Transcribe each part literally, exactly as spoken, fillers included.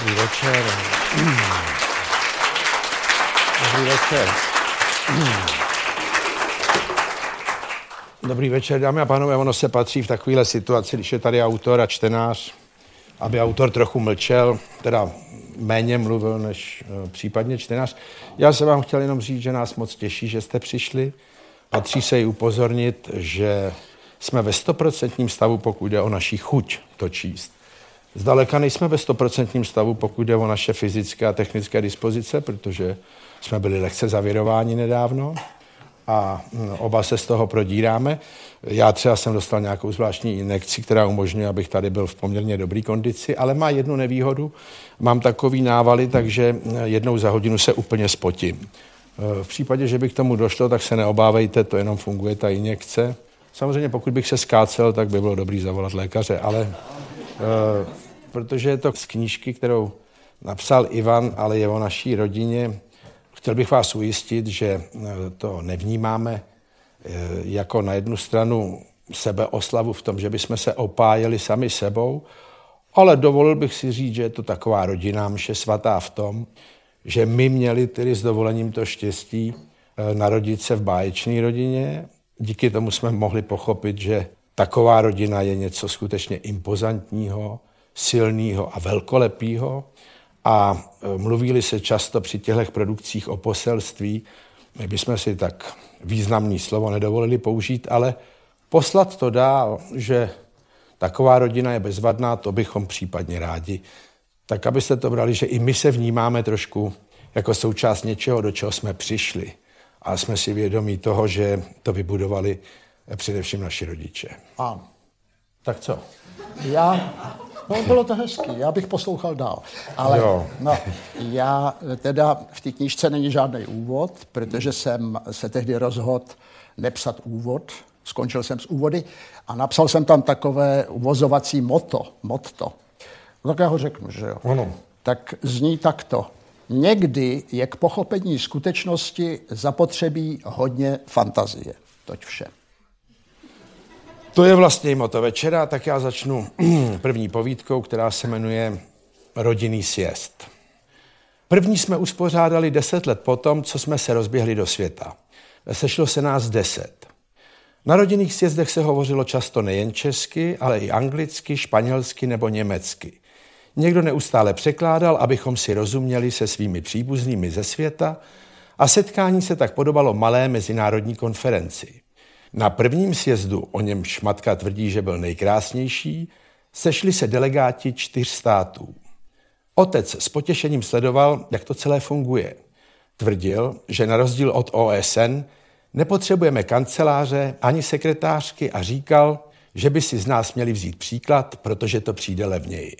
Dobrý večer. Dobrý večer. Dobrý večer, dámy a pánové, ono se patří v takovéhle situaci, když je tady autor a čtenář, aby autor trochu mlčel, teda méně mluvil než uh, případně čtenář. Já jsem vám chtěl jenom říct, že nás moc těší, že jste přišli. Patří se i upozornit, že jsme ve stoprocentním stavu, pokud jde o naši chuť to číst. Zdaleka nejsme ve stoprocentním stavu, pokud jde o naše fyzické a technické dispozice, protože jsme byli lehce zavirováni nedávno a oba se z toho prodíráme. Já třeba jsem dostal nějakou zvláštní injekci, která umožňuje, abych tady byl v poměrně dobré kondici, ale má jednu nevýhodu. Mám takový návaly, takže jednou za hodinu se úplně spotím. V případě, že by k tomu došlo, tak se neobávejte, to jenom funguje ta injekce. Samozřejmě pokud bych se skácel, tak by bylo dobrý zavolat lékaře, ale Uh, protože je to z knížky, kterou napsal Ivan, ale je o naší rodině. Chtěl bych vás ujistit, že to nevnímáme uh, jako na jednu stranu sebeoslavu v tom, že bychom se opájeli sami sebou, ale dovolil bych si říct, že je to taková rodinná mše svatá v tom, že my měli tedy s dovolením to štěstí uh, narodit se v báječné rodině. Díky tomu jsme mohli pochopit, že taková rodina je něco skutečně impozantního, silného a velkolepého a mluví se často při těchto produkcích o poselství. My bychom si tak významný slovo nedovolili použít, ale poslat to dál, že taková rodina je bezvadná, to bychom případně rádi. Tak abyste to brali, že i my se vnímáme trošku jako součást něčeho, do čeho jsme přišli a jsme si vědomí toho, že to vybudovali především naši rodiče. Ano. Tak co? Já, no bylo to hezký, já bych poslouchal dál. Ale jo. No, já teda v té knížce není žádný úvod, protože jsem se tehdy rozhodl nepsat úvod, skončil jsem s úvody a napsal jsem tam takové uvozovací motto, motto. No, tak já ho řeknu, že jo. Ano. Tak zní takto. Někdy je k pochopení skutečnosti zapotřebí hodně fantazie. Toť vše. To je vlastně motto večera, tak já začnu první povídkou, která se jmenuje Rodinný sjezd. První jsme uspořádali deset let potom, co jsme se rozběhli do světa. Sešlo se nás deset. Na rodinných sjezdech se hovořilo často nejen česky, ale i anglicky, španělsky nebo německy. Někdo neustále překládal, abychom si rozuměli se svými příbuznými ze světa a setkání se tak podobalo malé mezinárodní konferenci. Na prvním sjezdu, o němž matka tvrdí, že byl nejkrásnější, sešli se delegáti čtyř států. Otec s potěšením sledoval, jak to celé funguje. Tvrdil, že na rozdíl od O S N nepotřebujeme kanceláře ani sekretářky a říkal, že by si z nás měli vzít příklad, protože to přijde levněji.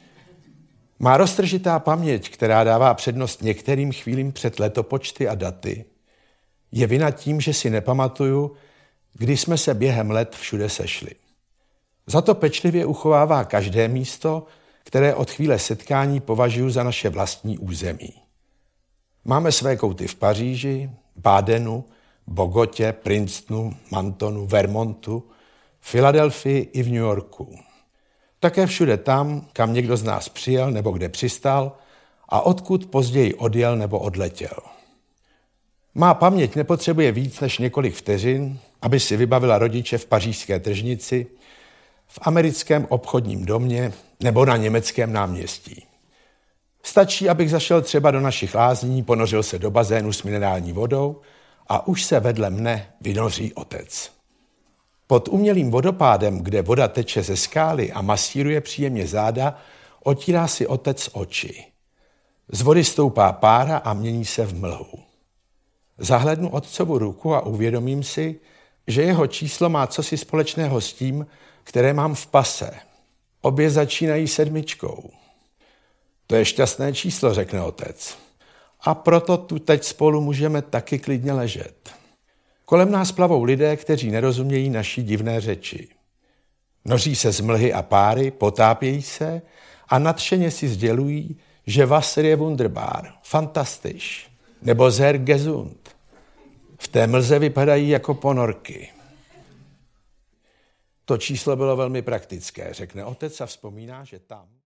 Má roztržitá paměť, která dává přednost některým chvílím před letopočty a daty, je vina tím, že si nepamatuju, kdy jsme se během let všude sešli. Za to pečlivě uchovává každé místo, které od chvíle setkání považuji za naše vlastní území. Máme své kouty v Paříži, Badenu, Bogotě, Princetonu, Mantonu, Vermontu, Filadelfii i v New Yorku. Také všude tam, kam někdo z nás přijel nebo kde přistál a odkud později odjel nebo odletěl. Má paměť nepotřebuje víc než několik vteřin, aby si vybavila rodiče v pařížské tržnici, v americkém obchodním domě nebo na německém náměstí. Stačí, abych zašel třeba do našich lázní, ponořil se do bazénu s minerální vodou a už se vedle mne vynoří otec. Pod umělým vodopádem, kde voda teče ze skály a masíruje příjemně záda, otírá si otec oči. Z vody stoupá pára a mění se v mlhu. Zahlednu otcovu ruku a uvědomím si, že jeho číslo má cosi společného s tím, které mám v pase. Obě začínají sedmičkou. To je šťastné číslo, řekne otec. A proto tu teď spolu můžeme taky klidně ležet. Kolem nás plavou lidé, kteří nerozumějí naší divné řeči. Noří se z mlhy a páry, potápějí se a nadšeně si sdělují, že Wasser je wunderbar, fantastisch, nebo sehr gesund. V té mlze vypadají jako ponorky. To číslo bylo velmi praktické, řekne otec a vzpomíná, že tam...